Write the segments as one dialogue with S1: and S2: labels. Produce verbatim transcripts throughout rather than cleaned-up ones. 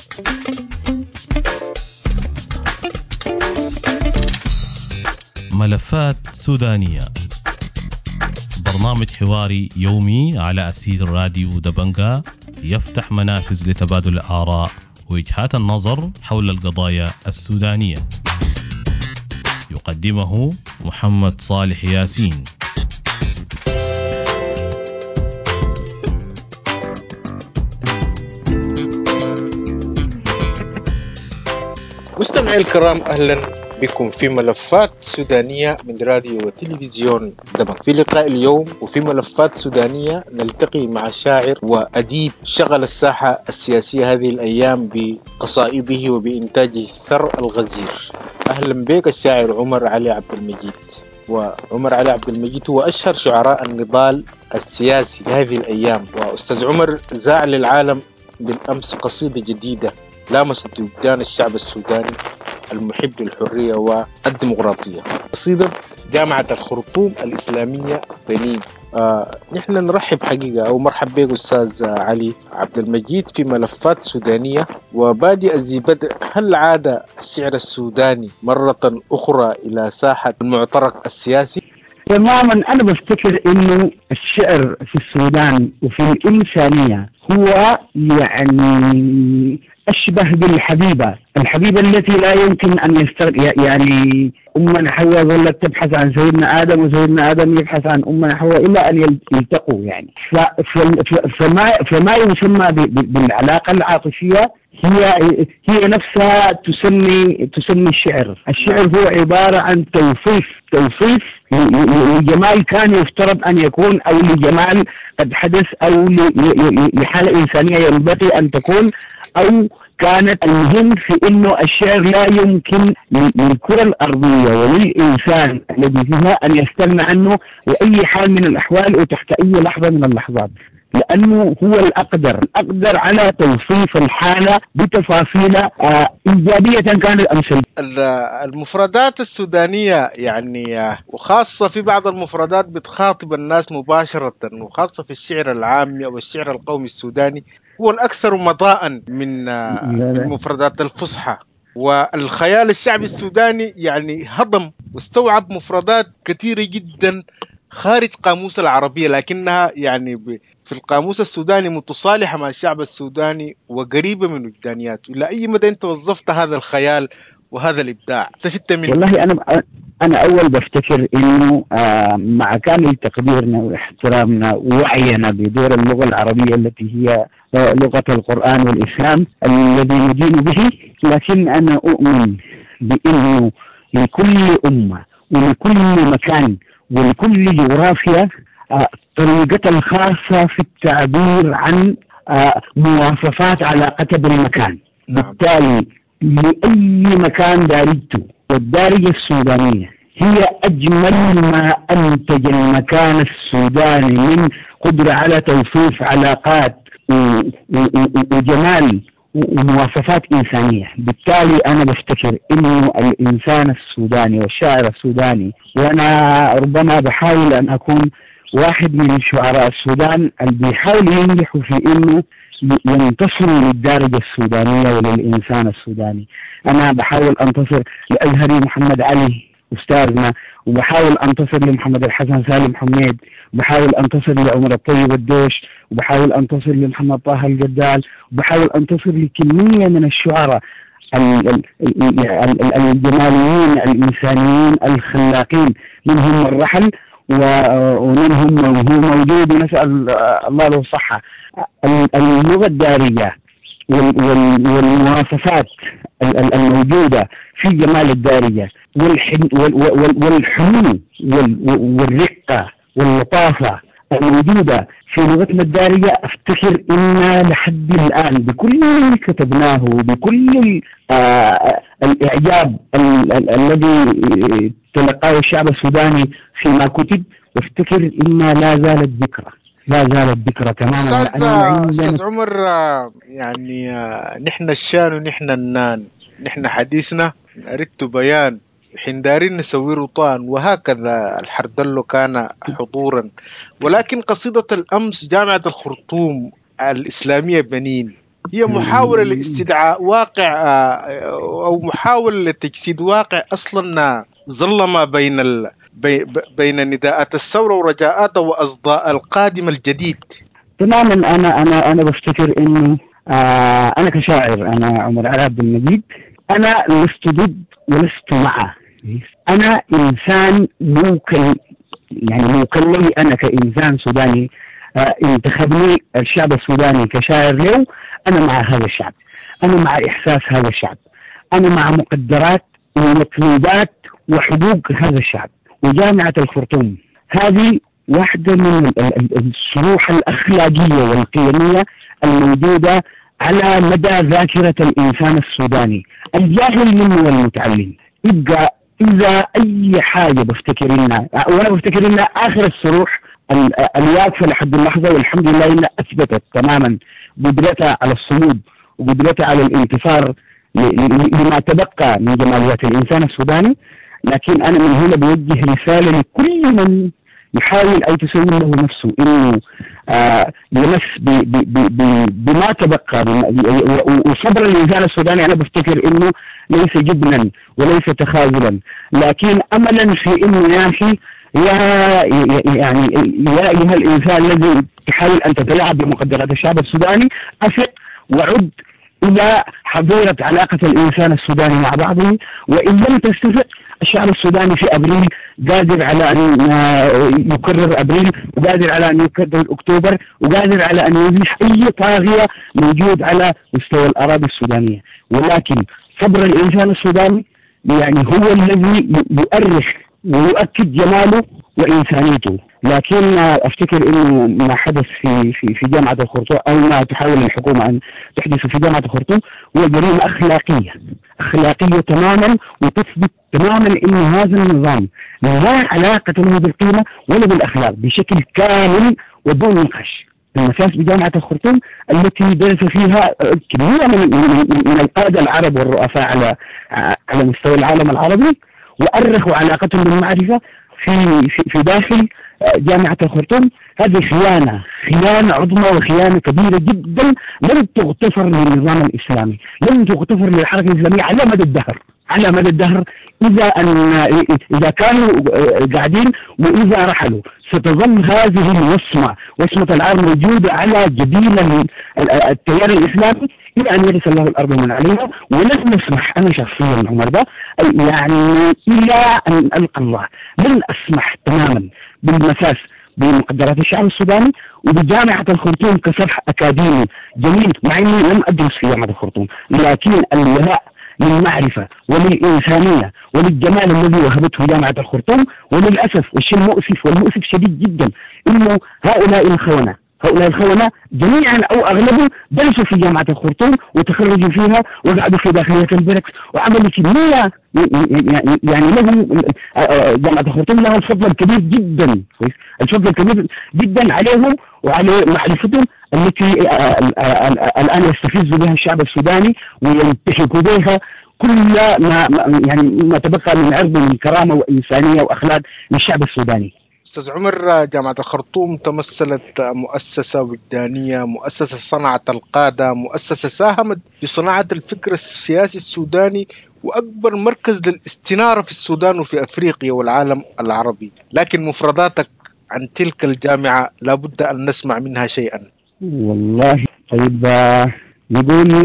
S1: ملفات سودانية، برنامج حواري يومي على أسير راديو دبنجا يفتح منافذ لتبادل الآراء ووجهات النظر حول القضايا السودانية. يقدمه محمد صالح ياسين.
S2: مستمعي الكرام، أهلا بكم في ملفات سودانية من راديو وتلفزيون دبن. في لقاء اليوم وفي ملفات سودانية نلتقي مع شاعر وأديب شغل الساحة السياسية هذه الأيام بقصائده وبإنتاجه الثر الغزير. أهلا بك الشاعر عمر علي عبد المجيد. وعمر علي عبد المجيد هو أشهر شعراء النضال السياسي لهذه الأيام. وأستاذ عمر زاع للعالم بالأمس قصيدة جديدة لامست وجدان الشعب السوداني المحب للحرية والديمقراطية، قصيدة جامعة الخرطوم الإسلامية بنين. آه، نحن نرحب حقيقة أو مرحب بك أستاذ علي عبد المجيد في ملفات سودانية. وبادئ ذي بدء، هل عاد الشعر السوداني مرة أخرى إلى ساحة المعترك السياسي؟
S3: تماما. أنا بفتكر إنه الشعر في السودان وفي الإنسانية هو يعني أشبه بالحبيبة، الحبيبة التي لا يمكن أن يستغ... يعني أمنا حواء ظلت تبحث عن سيدنا آدم وسيدنا آدم يبحث عن أمنا حواء إلا أن يلتقوا. يعني ف... ف... فما... فما يسمى ب... بالعلاقة العاطفية هي هي نفسها تسمي تسمي الشعر. الشعر هو عبارة عن توصيف توصيف لجمال كان يفترض أن يكون، أو لجمال قد حدث، أو لحالة إنسانية ينبغي أن تكون، أو كانت. المهم في إنه الشعر لا يمكن للكرة الأرضية وللإنسان الذي فيها أن يستغنى عنه بأي حال من الأحوال وتحت أي لحظة من اللحظات، لأنه هو الأقدر الأقدر على توصيف الحالة بتفاصيلها آه إيجابية كانت أم سلبية.
S2: المفردات السودانية يعني وخاصة في بعض المفردات بتخاطب الناس مباشرة، وخاصة في الشعر العامي أو الشعر القومي السوداني هو الأكثر مضاءً من المفردات الفصحى. والخيال الشعبي السوداني يعني هضم واستوعب مفردات كثيرة جدا خارج قاموس العربية، لكنها يعني في القاموس السوداني متصالحة مع الشعب السوداني وقريبة من وجدانياته. إلى أي مدى أنت وظفت هذا الخيال وهذا الإبداع استفدت منه؟
S3: والله أنا أنا أول بفتكر إنه آه مع كامل تقديرنا واحترامنا ووعينا بدور اللغة العربية التي هي آه لغة القرآن والإسلام الذي ندين به، لكن أنا أؤمن بإنه لكل أمة ولكل مكان ولكل جغرافيا آه طريقة الخاصة في التعبير عن آه مواصفات علاقتها بالمكان.
S2: نعم.
S3: بالتالي لأي مكان دارجته، والدارجة السودانية هي أجمل ما أنتج المكان السوداني من قدرة على توصيف علاقات وجمال ومواصفات إنسانية. بالتالي أنا بفتكر إنه الإنسان السوداني والشاعر السوداني، وأنا ربما بحاول أن أكون واحد من شعراء السودان اللي بيحاول ينجحوا في إنه ينتصروا للدارجة السودانية وللإنسان السوداني. أنا بحاول أنتصر لأزهري محمد علي أستاذنا، وبحاول أنتصر لمحمد الحسن سالم حميد، وبحاول أنتصر لعمر الطيب الدوش، وبحاول أنتصر لمحمد طه الجدال، وبحاول أنتصر لكمية من الشعراء الجماليين الإنسانيين الخلاقين، منهم الرحل ومنهم هو موجود ونسأل الله له الصحة. اللغة الدارجة والمواصفات الموجودة في جمال الدارجة والحنو والرقة واللطافة الموجودة في لغتنا الدارجة، أفتكر إن لحد الآن بكل اللي كتبناه بكل الإعجاب الذي تلقاه الشعب السوداني فيما كتب، وافتكر إن لا زالت ذكرى لا زالت ذكرى تماما.
S2: أستاذ أستاذ عمر، يعني نحن الشان ونحن النان، نحن حديثنا أردت بيان حندارين نسوي رطان، وهكذا الحردلو كان حضورا. ولكن قصيدة الأمس جامعة الخرطوم الإسلامية بنين هي محاولة لاستدعاء واقع أو محاولة لتجسيد واقع أصلا ظلم بين ال... بي... بين نداءات الثورة ورجاءاتها وأصداء القادم الجديد.
S3: تماما. أنا أنا أنا بفتكر إنه آه أنا كشاعر، أنا عمر علاء عبد المجيد، أنا لست ضد ولست معه. أنا إنسان موكل، يعني موكل لي أنا كإنسان سوداني. آه انتخبني الشعب السوداني كشاعر له، أنا مع هذا الشعب، أنا مع إحساس هذا الشعب، أنا مع مقدرات ومطلوبات وحقوق هذا الشعب. وجامعة الخرطوم هذه واحدة من الصروح الأخلاقية والقيمية الموجودة على مدى ذاكرة الإنسان السوداني الجاهل منه والمتعلم. يبقى إذا أي حاجة بفتكر إنها، وأنا بفتكر إنها آخر الصروح الواقفة لحد اللحظة، والحمد لله إنها أثبتت تماما قدرتها على الصمود وقدرتها على الانتصار لما تبقى من جماليات الإنسان السوداني. لكن أنا من هنا بوجه رسالة لكل من يحاول أو تسوي له نفسه إنه آه يمس بما تبقى. وصبر الإنسان السوداني أنا بفتكر إنه ليس جبنا وليس تخاذلا، لكن أملا في إنه يا أخي يا يعني يا أيها الإنسان الذي تحاول أن تتلاعب بمقدرات الشعب السوداني، أثق وعد إذا حضرت علاقة الإنسان السوداني مع بعضه. وإن لم تستفق، الشعب السوداني في أبريل قادر على أن يكرر أبريل، وقادر على أن يكرر أكتوبر، وقادر على أن يزيح أي طاغية موجود على مستوى الأراضي السودانية. ولكن صبر الإنسان السوداني يعني هو الذي يؤرخ ويؤكد جماله وإنسانيته. لكن أفتكر إنه ما حدث في في في جامعة الخرطوم أو ما تحاول الحكومة أن تحدث في جامعة الخرطوم هو جريمة أخلاقية أخلاقية تماما، وتثبت تماما إنه هذا النظام لا علاقة له بالقيمة ولا بالأخلاق بشكل كامل ودون نقاش. المساس بجامعة الخرطوم التي درس فيها كمية من, من, من القادة العرب والرؤساء على على مستوى العالم العربي، وأرخوا علاقتهم بالمعرفة في في, في داخل جامعة الخرطوم. هذه خيانة خيانة عظمى وخيانة كبيرة جدا لن تغتفر للنظام الإسلامي، لن تغتفر للحركة الإسلامية على مدى الدهر على مدى الدهر. إذا أن إذا كانوا قاعدين وإذا رحلوا ستظل هذه الوصمة، وصمة العار موجودة على جبين التيار الإسلامي إلى أن يرث الله الأرض من عليها. ولن نسمح أنا شخصيا عمر ده يعني إلى أن ألقى الله لن أسمح تماما بالمساس بمقدرات الشعب السوداني وبجامعة الخرطوم كصرح أكاديمي جميل، مع أني لم أدرس في جامعة الخرطوم، لكن الولاء للمعرفة وللإنسانية وللجمال الذي وهبته جامعة الخرطوم. وللأسف والشيء المؤسف والمؤسف شديد جدا إنه هؤلاء الخونة هؤلاء الخونة جميعا أو أغلبهم درسوا في جامعة الخرطوم وتخرجوا فيها وقعدوا في داخلية البركس وعملوا كمية، يعني لهم جامعة الخرطوم لها الفضل الكبير جدا الفضل الكبير جدا عليهم وعلى معرفتهم التي الآن يستفز بها الشعب السوداني وينتهك بها كل ما يعني ما تبقى من عرض من كرامة وإنسانية وأخلاق للشعب السوداني.
S2: أستاذ عمر، جامعة الخرطوم تمثلت مؤسسة وجدانية، مؤسسة صنعت القادة، مؤسسة ساهمت في صناعة الفكر السياسي السوداني، وأكبر مركز للاستنارة في السودان وفي أفريقيا والعالم العربي. لكن مفرداتك عن تلك الجامعة لابد أن نسمع منها شيئا.
S3: والله طيب نقول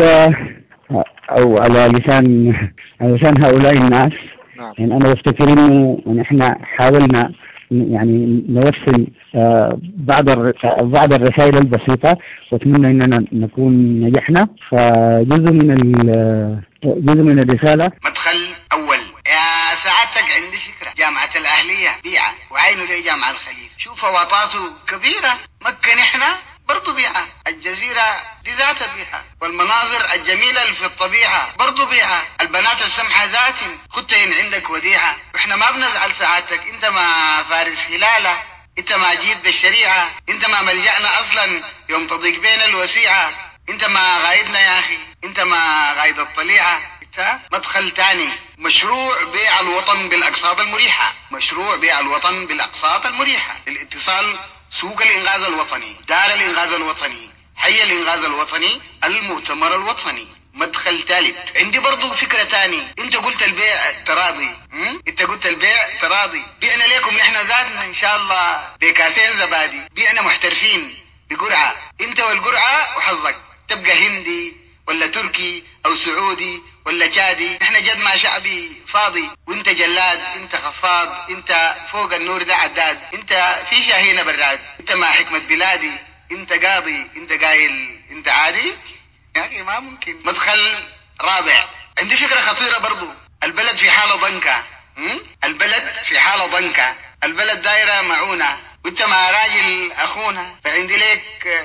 S3: أو على لسان على لسان هؤلاء الناس. نعم. يعني أنا أفتكر إنه نحن حاولنا يعني نوصل بعض بعض الرسائل البسيطة، وأتمنى إننا نكون نجحنا. فجزء من جزء من الرسالة
S4: مدخل أول. يا سعادتك عندي فكرة، جامعة الأهلية بيعة وعينه لي جامعة الخليل، شوف وطاته كبيرة. مكة نحن برضو بيعة، الجزيرة دي ذاتها بيعة، والمناظر الجميلة اللي في الطبيعة برضو بيعة، البنات السمحة ذات خدتين عندك وديعة. واحنا ما بنزعل سعادتك، انت ما فارس هلالة، انت ما جيت بالشريعة، انت ما ملجأنا اصلا يوم تضيق بين الوسيعة، انت ما غايدنا يا اخي، انت ما غايد الطليعة. انت مدخل تاني، مشروع بيع الوطن بالاقساط المريحة، مشروع بيع الوطن بالاقساط المريحة للاتصال، سوق الإنغاز الوطني، دار الإنغاز الوطني، حي الإنغاز الوطني، المؤتمر الوطني. مدخل ثالث، عندي برضو فكرة تاني. انت قلت البيع تراضي، م? انت قلت البيع تراضي، بيعنا ليكم نحن ذاتنا ان شاء الله بكاسين زبادي، بيعنا محترفين بقرعة، انت والقرعة وحظك، تبقى هندي ولا تركي او سعودي ولا شادي، نحن جد ما شعبي فاضي، وانت جلاد، انت خفاض، انت فوق النور ده عداد، انت في شاهينة براد، انت مع حكمة بلادي، انت قاضي، انت قايل انت عادي، يعني ما ممكن. مدخل رابع، عندي فكرة خطيرة برضو. البلد في حالة ضنكة، البلد في حالة ضنكة، البلد دايرة معونة، وانت مع راجل اخونا، فعندي لك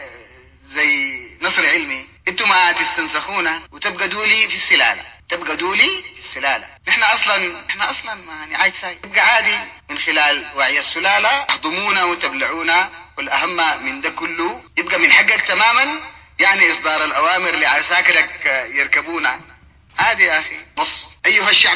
S4: زي نصر علمي، انتوا ما تستنسخونا وتبقى دولي في السلالة، تبقى دولي في السلالة. نحن اصلا نحن اصلا ما نعايد ساي، تبقى عادي من خلال وعي السلالة تهضمونا وتبلعونا، والاهم من ده كله يبقى من حقك تماما يعني إصدار الأوامر لعساكرك يركبونا، عادي يا أخي. نص، أيها الشعب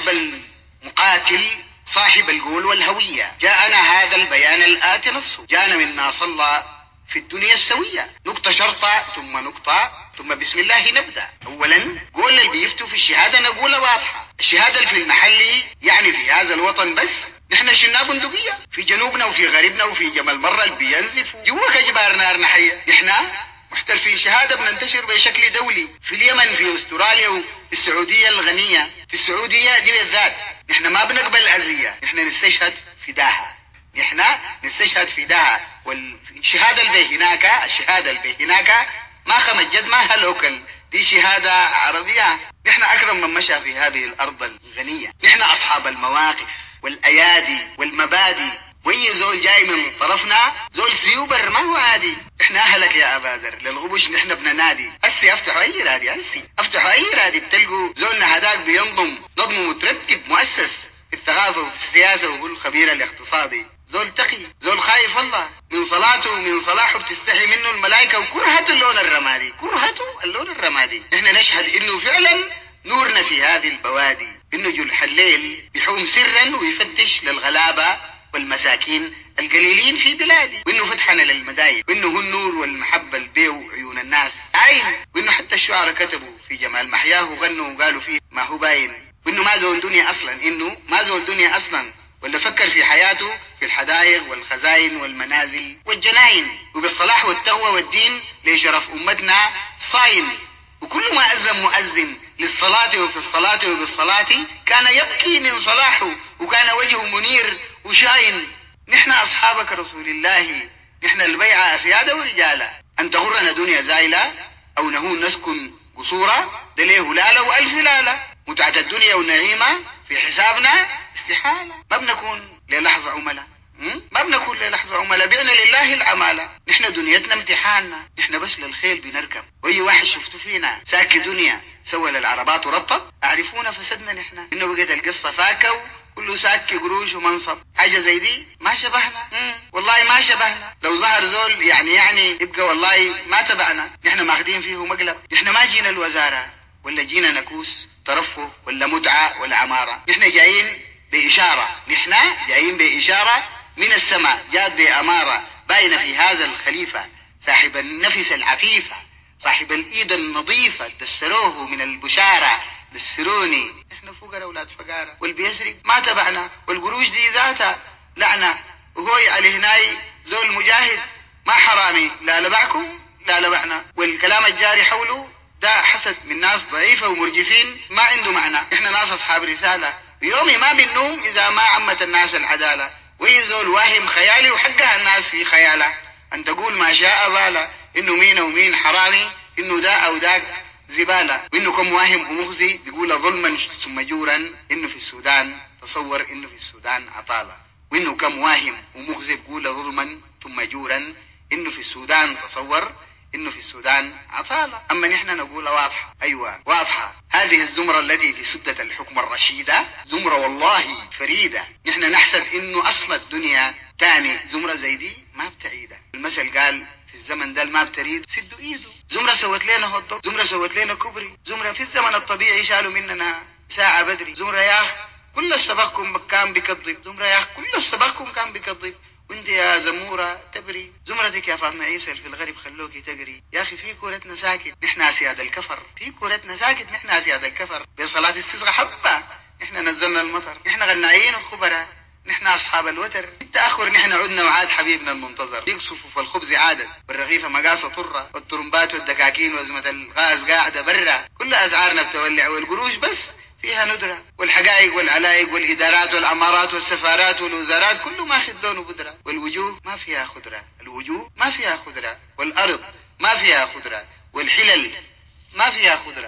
S4: المقاتل صاحب القول والهوية، جاءنا هذا البيان الآتي نصه، جاءنا منا صلى في الدنيا السوية، نقطة شرطة ثم نقطة ثم بسم الله نبدأ. أولا، قول اللي بيفتوا في الشهادة نقولها واضحة، الشهادة في المحلي يعني في هذا الوطن بس، نحن شلنا بندقية في جنوبنا وفي غربنا وفي جمال مرة اللي بينزفوا جوا كجبار نار نحية، نحن محترفين شهادة بننتشر بشكل دولي في اليمن، في استراليا، وفي السعودية الغنية، في السعودية دي بالذات نحن ما بنقبل الأذية، نحن نستشهد فداها، نحن نستشهد فداها، والشهادة اللي هناك، الشهادة اللي هناك ما خمت جد ما هلوكل، دي شهادة عربية، نحن أكرم من مشى في هذه الأرض الغنية، نحن أصحاب المواقف والأيادي والمبادئ، وي زول جاي من طرفنا زول سيوبر ما هو عادي، احنا اهلك يا ابا ذر للغبوش، نحن بننادي هسي افتحوا اي رادي، هسي افتحوا اي رادي بتلقوا زولنا هداك بينظم نظم مترتب مؤسس في الثقافه وفي السياسه، وهو الخبير الاقتصادي، زول تقي، زول خايف الله، من صلاته ومن صلاحه بتستحي منه الملائكه، وكرهته اللون الرمادي، كرهته اللون الرمادي. احنا نشهد انه فعلا نورنا في هذه البوادي، انه جلح الليل بيحوم سرا ويفتش للغلابه والمساكين القليلين في بلادي، وانه فتحنا للمداين، وانه هو النور والمحبه البيو عيون الناس عين، وانه حتى الشعراء كتبوا في جمال محياه وغنوا وقالوا فيه ما هو باين، وانه ما زول دنيا اصلا، انه ما زول دنيا اصلا ولا فكر في حياته في الحدائق والخزائن والمنازل والجناين، وبالصلاح والتقوى والدين لشرف امتنا صاين، وكل ما أذن مؤذن للصلاة وفي الصلاة وبالصلاة كان يبكي من صلاحه، وكان وجهه منير وشاين. نحن أصحابك رسول الله، نحن البيعة أسيادة ورجالة، أن تغرنا دنيا زايلة أو نهون نسكن قصورا، دليه لالة وألف لالة، متعة الدنيا والنعيمة في حسابنا استحالة، ما بنكون للحظة عملاء، ما بنكون للحظة عملاء، بعنا لله العمالة، نحن دنيتنا امتحاننا، نحن بس للخيل بنركب، واي واحد شفتوا فينا ساكي دنيا سوى للعربات ورطب اعرفونا فسدنا، نحن انه بقت القصة فاكة كله ساكي قروش ومنصب، حاجة زي دي ما شبهنا، مم. والله ما شبهنا، لو ظهر زول يعني يعني يبقى والله ما تبعنا، نحن ماخدين فيه مقلب، نحن ما جينا الوزارة ولا جينا نكوس ترفه ولا متعة ولا عمارة، نحن جايين بإشارة، نحن جايين بإشارة من السماء، جات بأمارة باينة في هذا الخليفة صاحب النفس العفيفة صاحب الإيد النظيفة، دسروه من البشارة دسروني، احنا فقراء أولاد فقارة، والبيسرق ما تبعنا، والقروش دي ذاتها لعنة، وهو على هناي زول مجاهد ما حرامي، لا لبعكم لا لبعنا، والكلام الجاري حوله ده حسد من ناس ضعيفة ومرجفين ما عنده معنى، احنا ناس أصحاب رسالة، يومي ما بنوم إذا ما عمت الناس العدالة، ويزول واهم خيالي وحقها الناس في خيالة، أن تقول ما شاء بالا، إنه مين ومين حرامي، إنه دا أو داك زبالة، وإنه كم واهم ومخزي بيقول ظلما ثم جورا، إنه في السودان تصور إنه في السودان عطالة، وإنه كم واهم ومخزي بيقول ظلما ثم جورا، إنه في السودان تصور إنه في السودان عطالة، أما نحن نقول واضحة، أيوة واضحة، هذه الزمرة التي في سدة الحكم الرشيدة زمرة والله فريدة، نحن نحسب إنه أصل الدنيا تاني زمرة زي دي ما بتعيدة، المثل قال في الزمن ده ما بتريد سدوا إيده، زمرة سوت لنا هوت، زمرة سوت لنا كبري، زمرة في الزمن الطبيعي شالوا مننا ساعة بدري، زمرة يا أخ كل السبقكم كان بكذب، زمرة يا أخ كل السبقكم كان بكذب، وانت يا زمورة تبري، زمرتك يا فاطمة عيسى في الغرب خلوكي تقري. يا أخي في كورتنا ساكت نحن أسياد الكفر، في كورتنا ساكت نحن أسياد الكفر. بصلاة استسقى حبة نحن نزلنا المطر، نحن غنايين الخبراء، نحن أصحاب الوتر. التأخر نحن عدنا وعاد حبيبنا المنتظر. يقصفوا في الخبز عادة والرغيفة مقاصة طرة، والترمبات والدكاكين وزمة الغاز قاعدة برا، كل أسعارنا بتولع، والقروش بس فيها ندرة، والحقائق والعلايق والإدارات والعمارات والسفارات والوزارات كله ماخذ لونه بدرة، والوجوه ما فيها خضرة، الوجوه ما فيها خضرة، والأرض ما فيها خضرة، والحلل ما فيها خضرة،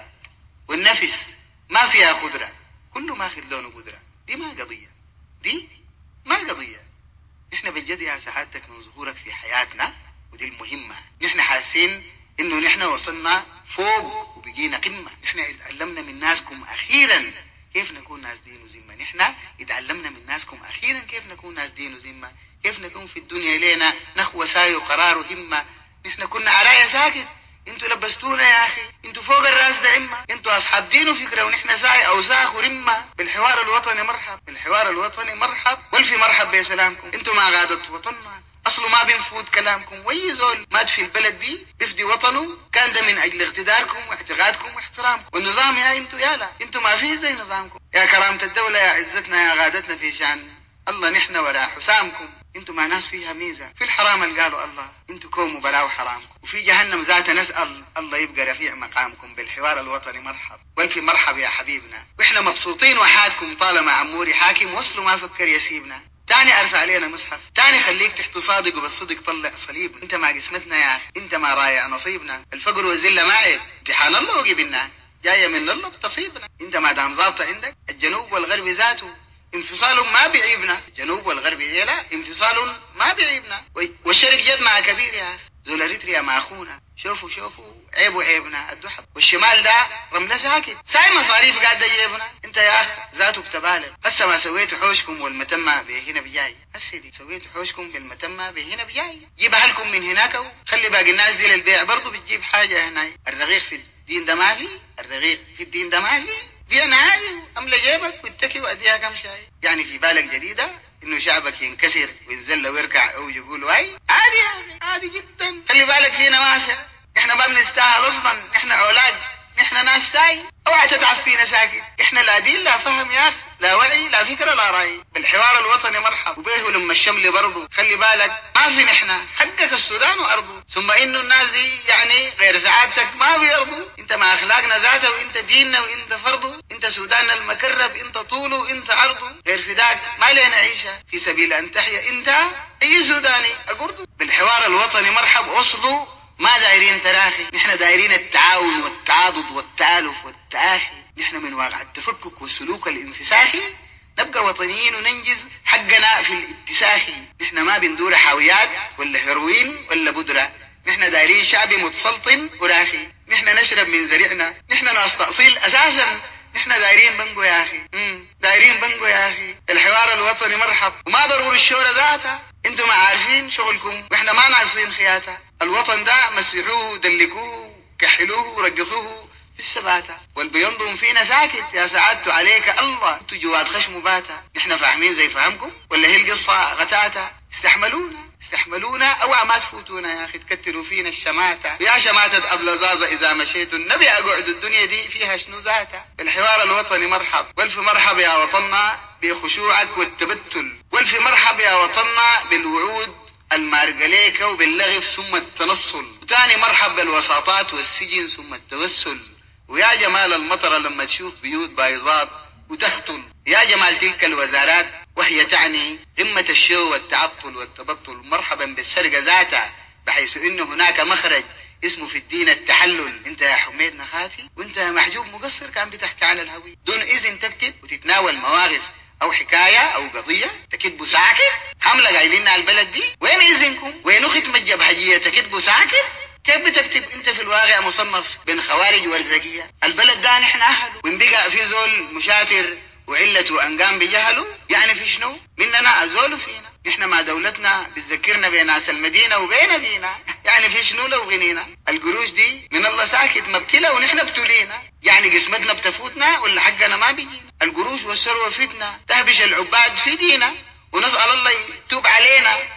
S4: والنفس ما فيها خضرة، كله ماخذ لونه بدرة. دي ما قضية، دي ما قضية. نحن بجد يا سعادتك من ظهورك في حياتنا، ودي المهمة. نحن حاسين انه نحن وصلنا فوق وبقينا قمة. نحن اتعلمنا من ناسكم اخيرا كيف نكون ناس دين وذمة. نحن اتعلمنا من ناسكم اخيرا كيف نكون ناس دين وذمة، كيف نكون في الدنيا لينا نخوة ساي وقرار وهمة. نحن كنا عرايا ساكت، انتوا لبستونا يا اخي، انتوا فوق الراس ده اما انتوا اصحاب دين وفكره، ونحن ساي اوساخ ورمه. بالحوار الوطني مرحب، بالحوار الوطني مرحب، والفي مرحب بسلامكم. انتوا ما غادت وطننا، اصله ما بنفوت كلامكم. وي زول مات في البلد دي بيفدي وطنه كان ده من اجل اقتداركم واعتقادكم واحترامكم. والنظام يا انتوا يالا انتوا ما في زي نظامكم. يا كرامة الدولة يا عزتنا يا غادتنا في شان الله، نحن وراء حسامكم. انتوا ما ناس فيها ميزة. في الحرام اللي قالوا الله انتوا كوم وبلاو حرامكم، وفي جهنم ذات نسأل الله يبقى رفيع مقامكم. بالحوار الوطني مرحب، والفي مرحب يا حبيبنا. واحنا مبسوطين وحاتكم طالما عموري حاكم وصلوا ما فكر يسيبنا. تاني ارفع علينا مصحف، تاني خليك تحت صادق وبالصدق طلع صليب. انت ما قسمتنا يا اخي، انت ما رايع نصيبنا. الفقر والذله ما عيب، امتحان الله وجبنا، جايه من الله بتصيبنا. انت ما دام ظابطه عندك الجنوب والغرب ذاته انفصال ما بيعيبنا. الجنوب والغرب هي لا انفصال ما بيعيبنا. والشرق جد مع كبير يا اخي، زول اريتريا مع اخونا. شوفوا شوفوا عيب وعيبنا الدحب. والشمال ده رمله ساكت ساي مصاريف قاعده يجيبنا. انت يا اخ ذاته بتبالغ. هسه ما سويتوا حوشكم والمتمه بهنا بجاي، هسه دي سويتوا حوشكم بالمتمه بهنا بجاي. جيب اهلكم من هناك وخلي باقي الناس دي للبيع برضه بتجيب حاجه هنا. الرغيف في الدين ده ما في، الرغيف في الدين ده ما في. بيع عادي املى جيبك واتكي واديها كم شاي. يعني في بالك جديده انه شعبك ينكسر وينزل ويركع او يقول واي؟ عادي يا اخي عادي جدا. خلي بالك فينا ماسه، احنا ما بنستاهل اصلا، احنا اولاد، احنا ناس ساي. اوعى تتعب فينا ساكت. احنا لا دين لا فهم يا اخي، لا وعي لا فكره لا راي. بالحوار الوطني مرحب، وبيه لما الشمل برضه. خلي بالك ما في نحن حقك السودان وارضه. ثم انه الناس دي يعني غير سعادتك ما بيرضوا. انت ما اخلاقنا ذاته، وانت ديننا، وانت فرضه. انت سوداننا المكرب، انت طوله وانت عرضه. غير فداك ما لنا عيشه في سبيل ان تحيا انت اي سوداني اقرضه. بالحوار الوطني مرحب، وصلوا ما دايرين تراخي. نحن دايرين التعاون والتعاضد والتآلف والتآخي. نحن من واقع التفكك والسلوك الانفساخي نبقى وطنيين وننجز حقنا في الاتساخي. نحن ما بندور حاويات ولا هيروين ولا بودرة. نحن دايرين شعب متسلطن وراخي. نحن نشرب من زريعنا، نحن ناس تأصيل أساسا. نحن دايرين بنجو يا أخي، امم دايرين بنجو يا أخي. الحوار الوطني مرحب، وما ضروري الشهرة ذاتها. انتم ما عارفين شغلكم واحنا ما ناقصين خياتها. الوطن ده مسحوه دلكوه كحلوه ورقصوه في السباتة، والبينضم فينا ساكت. يا سعادته عليك الله، انتوا جوات خشم باتا. نحن فاهمين زي فهمكم ولا هي القصة غتاتا؟ استحملونا استحملونا اوعى ما تفوتونا يا اخي، تكتروا فينا الشماتة. يا شماتة ابلزازة اذا مشيتوا النبي اقعد الدنيا دي فيها شنو ذاتا. الحوار الوطني مرحب، والف مرحب يا وطننا بخشوعك والتبتل. والف مرحب يا وطننا بالوعود المارقليكة وباللغف ثم التنصل. وتاني مرحب بالوساطات والسجن ثم التوسل. ويا جمال المطر لما تشوف بيوت بايظات وتهطل. يا جمال تلك الوزارات وهي تعني قمة الشو والتعطل والتبطل. مرحبا بالسرقة ذاتها، بحيث انه هناك مخرج اسمه في الدين التحلل. انت يا حميد نخاتي وانت محجوب مقصر كان بتحكي عن الهوية دون اذن تكتب وتتناول مواقف او حكاية او قضية تكتبوا ساكت. حملة قايلين على البلد دي، وين اذنكم؟ وين ختم الجبهجية تكتبوا ساكت؟ كيف بتكتب انت في الواقع مصنف بين خوارج ورزقية؟ البلد ده نحن اهله، وان بقى في زول مشاتر وعلة وانقام بجهله يعني في شنو؟ مننا ازول فينا. نحن ما دولتنا بتذكرنا بناس المدينة وبين بينا يعني في شنو لو غنينا؟ القروش دي من الله ساكت مبتلة ونحن بتولينا. يعني قسمتنا بتفوتنا ولا حقنا ما بيجينا؟ القروش والثروة فتنة تهبش العباد في دينا، ونسأل الله يتوب علينا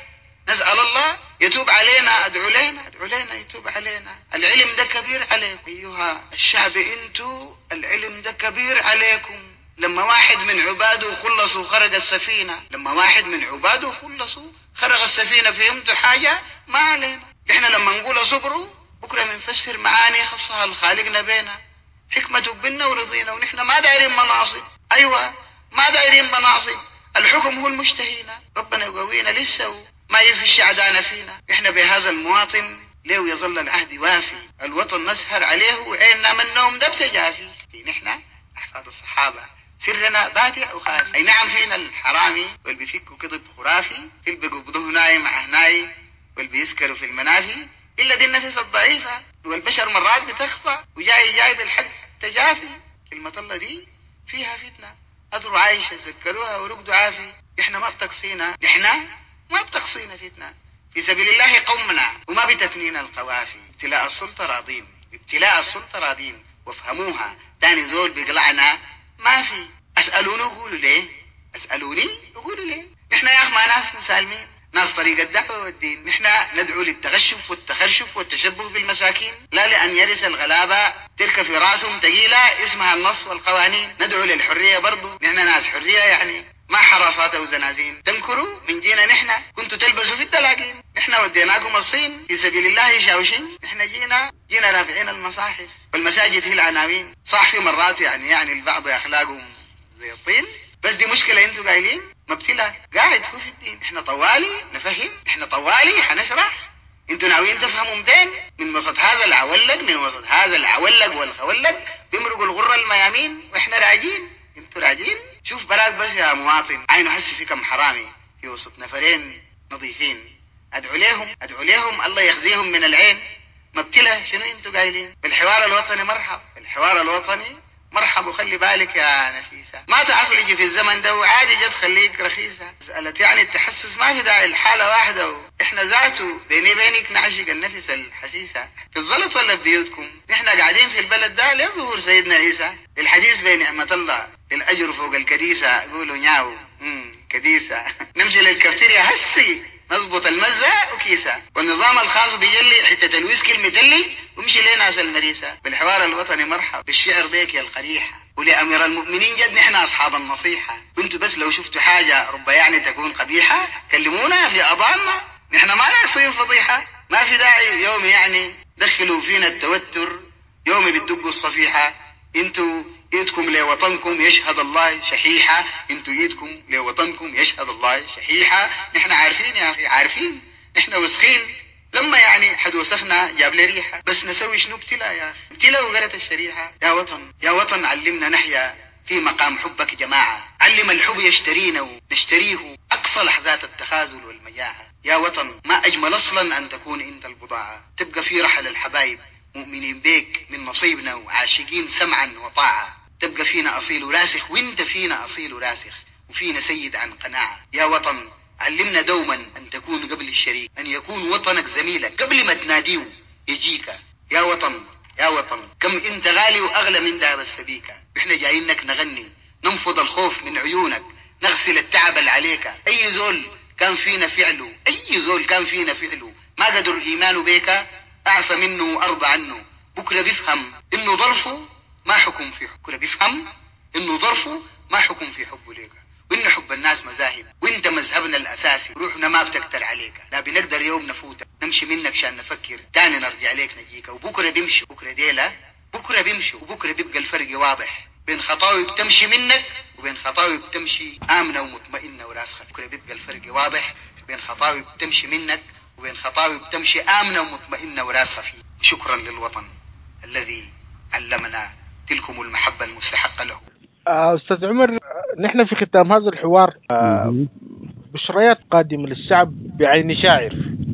S4: نسأل الله يتوب علينا. ادعو لنا ادعو لنا يتوب علينا. العلم ده كبير عليكم أيها الشعب، انتوا العلم ده كبير عليكم. لما واحد من عباده خلصوا خرج السفينة، لما واحد من عباده خلصوا خرج السفينة، فهمتوا حاجة؟ ما علينا. احنا لما نقول صبروا بكرة بنفسر معاني خصها الخالق بينا، حكمته بينا ورضينا، ونحن ما دايرين مناصب. ايوه ما دايرين مناصب، الحكم هو المشتهينا. ربنا يقوينا لسه ما يفش عدانا فينا. احنا بهذا المواطن ليه يظل العهد وافي، الوطن نسهر عليه وعيننا من النوم ده بتجافي. في نحن احفاد الصحابة سرنا بادع وخافي. اي نعم فينا الحرامي واللي بيفكوا كذب خرافي، في اللي بيقبضوه ناي مع هناي واللي بيسكروا في المنافي، الا دي النفس الضعيفة والبشر مرات بتخفى وجاي جاي بالحق تجافي. كلمة الله دي فيها فتنة، قدروا عايشة ذكروها ورقدوا عافي. احنا ما بتقصينا، احنا ما بتقصينا فتنة في سبيل الله قومنا وما بتثنينا القوافي. ابتلاء السلطة راضين، ابتلاء السلطة راضين، وافهموها تاني زول بيقلعنا ما في. اسألوني يقولوا ليه، اسألوني يقولوا ليه. احنا يا اخ ما ناس مسالمين، ناس طريق الدعوة والدين. نحن ندعو للتغشف والتخرشف والتشبه بالمساكين، لا لأن يرث الغلابة تركة في راسهم تقيلة اسمها النص والقوانين. ندعو للحرية برضو، نحن ناس حرية يعني ما حراسات وزنازين. تنكروا من جينا نحن كنتوا تلبسوا في الدلاقين، نحن وديناكم الصين في سبيل الله شاوشين. نحن جينا جينا رافعين المصاحف والمساجد هي العناوين. صح في مرات يعني يعني البعض أخلاقهم زي الطين، بس دي مشكلة انتوا قايلين مبتلة قاعد هو في الدين. احنا طوالي نفهم، احنا طوالي حنشرح. انتوا ناويين تفهموا متين من وسط هذا العولق، من وسط هذا العولق والخولق بيمرقوا الغرة الميامين واحنا راجين. انتوا راجين. شوف براك بس يا مواطن، عينه حسي في كم حرامي في وسط نفرين نظيفين. ادعو ليهم ادعو ليهم الله يخزيهم من العين. مبتلة شنو انتوا قايلين؟ بالحوار الوطني مرحب، الحوار الوطني مرحب. وخلي بالك يا نفيسة ما تعصلجي في الزمن ده وعادي جد خليك رخيصة. مسألة يعني التحسس ما في داعي الحالة واحدة و... احنا ذاته بيني بينك نعشق النفس الحسيسة في الزلط ولا في بيوتكم. احنا قاعدين في البلد ده لظهور سيدنا عيسى، الحديث بين نعمة الله الأجر فوق الكديسة. يقولوا نياو امم كديسة نمشي للكافتيريا هسي نظبط المزة وكيسة، والنظام الخاص بيجلي حتة الويسكي المتلي ومشي ليه ناس المريسة. بالحوار الوطني مرحب، بالشعر بيك يا القريحة، ولأمير المؤمنين جد نحن أصحاب النصيحة. كنتوا بس لو شفتوا حاجة رب يعني تكون قبيحة كلمونا في أضاننا، نحن ما ناقصين فضيحة. ما في داعي يوم يعني دخلوا فينا التوتر، يوم بتدقوا الصفيحة. انتوا ايدكم لوطنكم يشهد الله شحيحة، انتوا ايدكم لوطنكم يشهد الله شحيحة. نحن عارفين يا اخي عارفين، نحن وسخين. لما يعني حد وسخنا جاب لي ريحة، بس نسوي شنو؟ ابتلاء يا اخي، ابتلاء وقرت الشريحة. يا وطن يا وطن علمنا نحيا في مقام حبك جماعة، علم الحب يشترينا ونشتريه اقصى لحظات التخاذل والمجاعة. يا وطن ما اجمل اصلا ان تكون انت البضاعة، تبقى في رحل الحبايب مؤمنين بيك من نصيبنا وعاشقين سمعا وطاعة، تبقى فينا أصيل راسخ وانت فينا أصيل راسخ وفينا سيد عن قناعة. يا وطن علمنا دوما أن تكون قبل الشريك، أن يكون وطنك زميلك قبل ما تناديه يجيك. يا وطن يا وطن كم انت غالي وأغلى من ذهب السبيكة. احنا جايينك نغني ننفض الخوف من عيونك، نغسل التعب اللي عليك. أي زول كان فينا فعله، أي زول كان فينا فعله ما قدر إيمانه بيك أعفى منه وأرضى عنه. بكرة بيفهم إنه ظرفه ما حكم في بكرة بيفهم إنه ظرفه ما حكم في حبه ليك، وإن حب الناس مذاهب وإنت مذهبنا الأساسي. روحنا ما بتكتر عليك، لا بنقدر يوم نفوتك نمشي منك شان نفكر تاني نرجع ليك نجيك. وبكرة بيمشي بكرة ديلا بكرة بيمشي، وبكرة بيبقى الفرق واضح بين خطاوي بتمشي منك وبين خطاوي بتمشي آمنة ومطمئنة وراسخة. بكرة بيبقى الفرق واضح بين خطاوي بتمشي منك وبين خطاوي بتمشي آمنة ومطمئنة وراسخة فيه. شكرا للوطن الذي علمنا تلكم المحبة المستحقة له.
S2: آه، أستاذ عمر، نحن في ختام هذا الحوار
S3: مهم.
S2: بشريات قادمة للشعب بعين شاعر.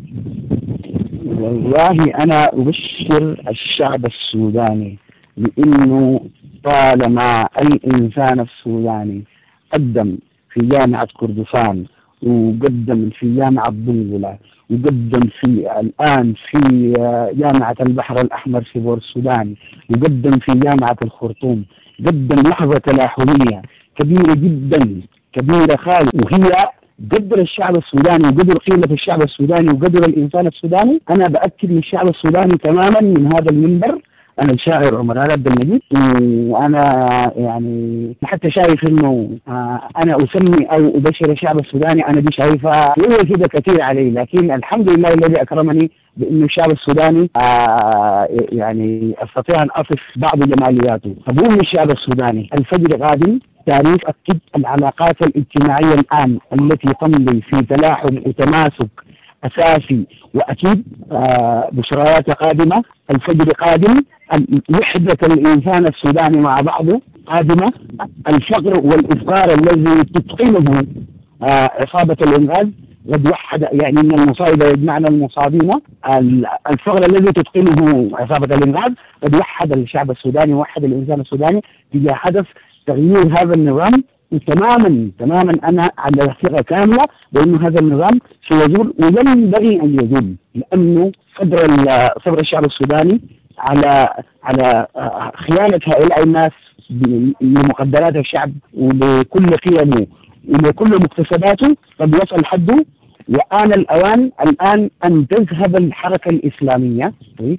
S3: والله أنا أبشر الشعب السوداني بأنه طالما أي إنسان السوداني قدم في جامعة كردفان وقدم في جامعة بنغلا وقدم في الآن في جامعة البحر الأحمر في بور السودان وقدم في جامعة الخرطوم، قدم لحظة تلاحمية كبيرة جدا كبيرة خالص، وهي قدر الشعب السوداني وقدر قيمة الشعب السوداني وقدر الإنسان السوداني، أنا بأكد للشعب السوداني تماما من هذا المنبر، أنا الشاعر عمر علي عبد المجيد، وأنا يعني حتى شايف إنه أنا أسمي أو أبشر الشعب السوداني، أنا دي شايفها هو كده كثير علي، لكن الحمد لله الذي أكرمني بأن الشعب السوداني يعني أستطيع أن أصف بعض جمالياته. فبقول للشعب السوداني الفجر قادم، تاريخ أكد العلاقات الاجتماعية الآن التي تمضي في تلاحم وتماسك أساسي، وأكيد آه بشرايات قادمة، الفجر قادم، وحدة الإنسان السوداني مع بعضه قادمة، الفقر والإفقار الذي تتقنه آه عصابة الإنغاز قد وحد، يعني من المصائب يجمعنا المصابين، الفقر الذي تتقنه عصابة الإنغاز قد وحد الشعب السوداني ووحد الإنسان السوداني تجاه حدث تغيير هذا النظام. وتماما تماما أنا على ثقة كاملة بأن هذا النظام سيزول ولن ينبغي أن يزول، لأنه صبر صبر الشعب السوداني على على خيانة هؤلاء الناس لمقدرات الشعب ولكل قيمه ولكل مكتسباته قد وصل حده. وآن الأوان الآن أن تذهب الحركة الإسلامية،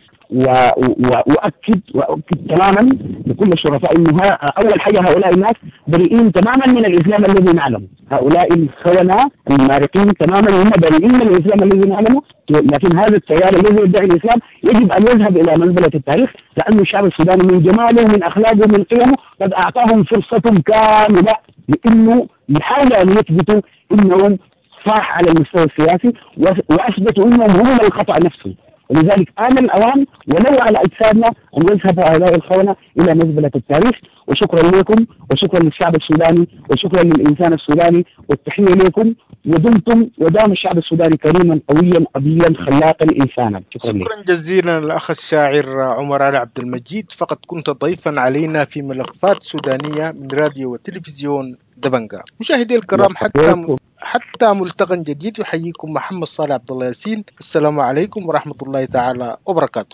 S3: وأؤكد وأؤكد تماما لكل الشرفاء أنه أول حاجة هؤلاء الناس بريئين تماما من الإسلام الذي نعلمه، هؤلاء الخونة المارقين تماما هم بريئين من الإسلام الذي نعلمه، لكن هذا التيار الذي يدعي الإسلام يجب أن يذهب إلى منزلة التاريخ، لأن الشعب السوداني من جماله من أخلاقه من قيمه قد أعطاهم فرصة كاملة لأنه يحاولوا أن يثبتوا أنهم صح على المستوى السياسي، وأثبتوا أنهم هم الخطأ نفسه. ولذلك آن الأوان ولو على أجسادنا أن يذهب هؤلاء الخونة إلى مزبلة التاريخ. وشكرا لكم وشكرا للشعب السوداني وشكرا للإنسان السوداني، والتحية لكم، ودمتم ودام الشعب السوداني كريما قويا أبيا خلاقا إنسانا. شكرا,
S2: شكرا جزيلا الأخ الشاعر عمر علي عبد المجيد، فقد كنت ضيفا علينا في ملفات سودانية من راديو وتلفزيون دبنجة. مشاهدي الكرام، حتى حتى ملتقى جديد، يحييكم محمد صالح عبد الله ياسين. السلام عليكم ورحمة الله تعالى وبركاته.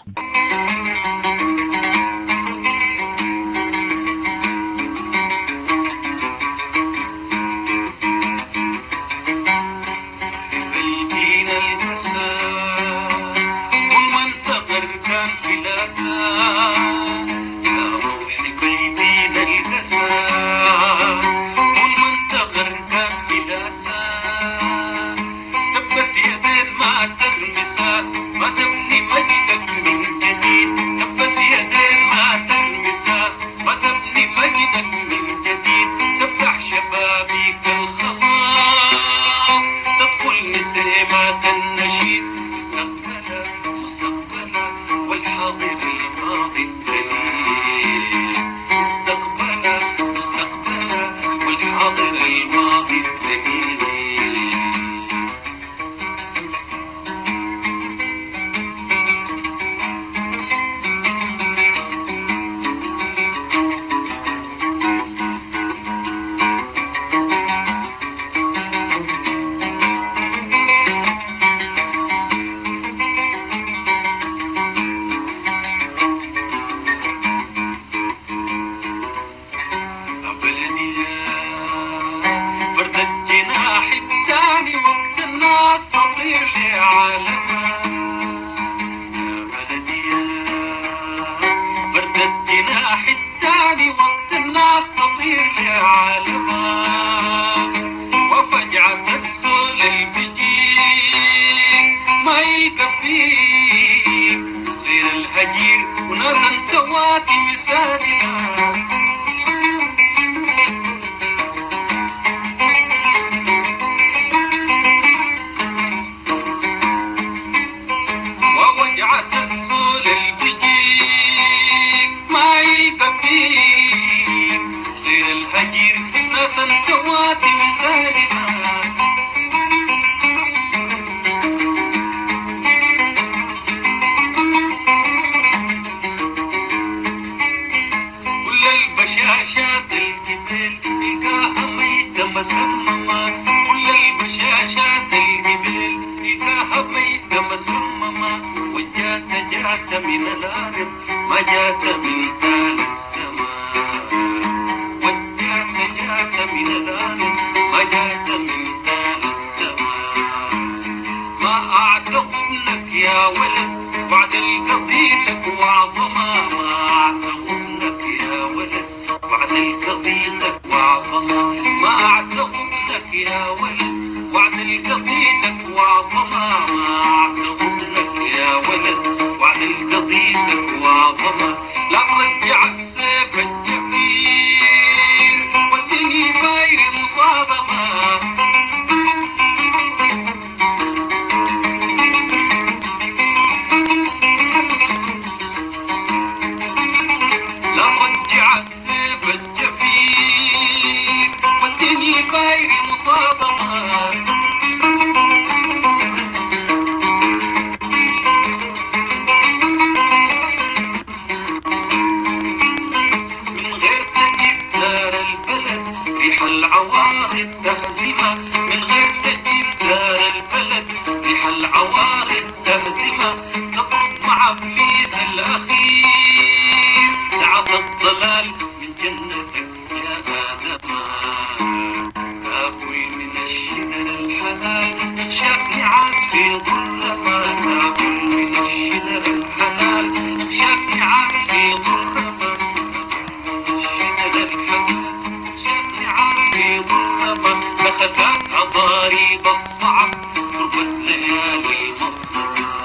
S5: من الأرض ما جاءت من القضيتك وعظمة ما أعتقدك يا ولد، وعد القضيتك وعظمة ما أعتقدك يا ولد، وعد القضيتك وعظمة. لا ترجع السيف الجميل ودني باير مصابمة، لا ترجع السيف الجميل ودني باير مصابمة. العوارض تهزمة من غير تأديب دار البلد، ريح العوارض تهزمة تضرب مع ابليس الاخير، تعطى الضلال من جنتك يا آدم، تاكل من الشجر الحلال اخشاك نعاس في ظلمة، تاكل من الشجر الحلال اخشاك نعاس في ظلمة، الشجر الحلال في ظلمة أخذت عضاريب الصعب غربة ليالي المظلمة.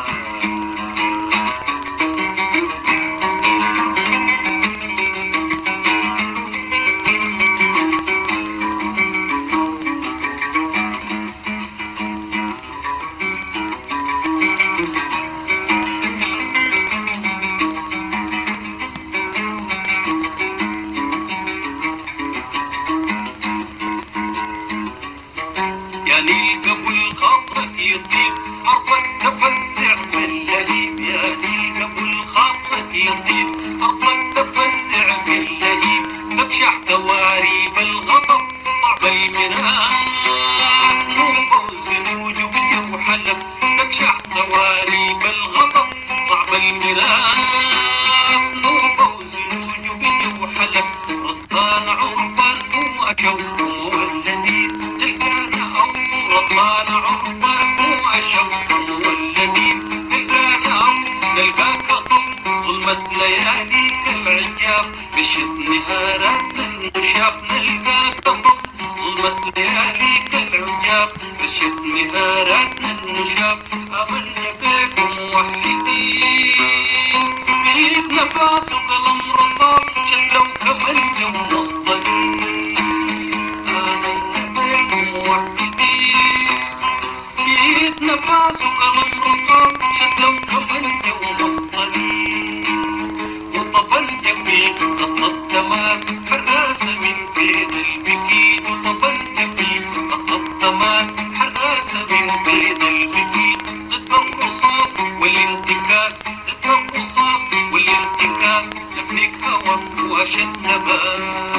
S5: يطيب أرضك تفزع باللهيب، يا ليل قبل خاطرك يطيب أرضك تفزع باللهيب، تكشح تواريب الغضب صعب المناس، نوبة وزنوج وبدر وحلب، تكشح تواريب الغضب صعب المناس، نوبة وزنوج وبدر وحلب، رضان عربان مو أكو مولدين تلقانا أو رضان عربان مولدين تلقانا أو نلقاك ضم ظلمة لياليك العجاب، بشت نهاراتنا النشاب نلقاك ضم ظلمة لياليك العجاب، بشت نهاراتنا النشاب. آمنا بكم موحدين بيد نفاس وقلم رصاص شلوا كمنج ومصطلين، آمنا بكم موحدين بيد نفاس وقلم رصاص شلوا كمنج ومصطلين، وطفى الجبين خط التماس حراسة من بين البكين، وطفى الجبين خط التماس حراسة من بين البكين، ضد الرصاص والانتكاس ضد الرصاص والانتكاس، يفنيك هوى واشد نبات.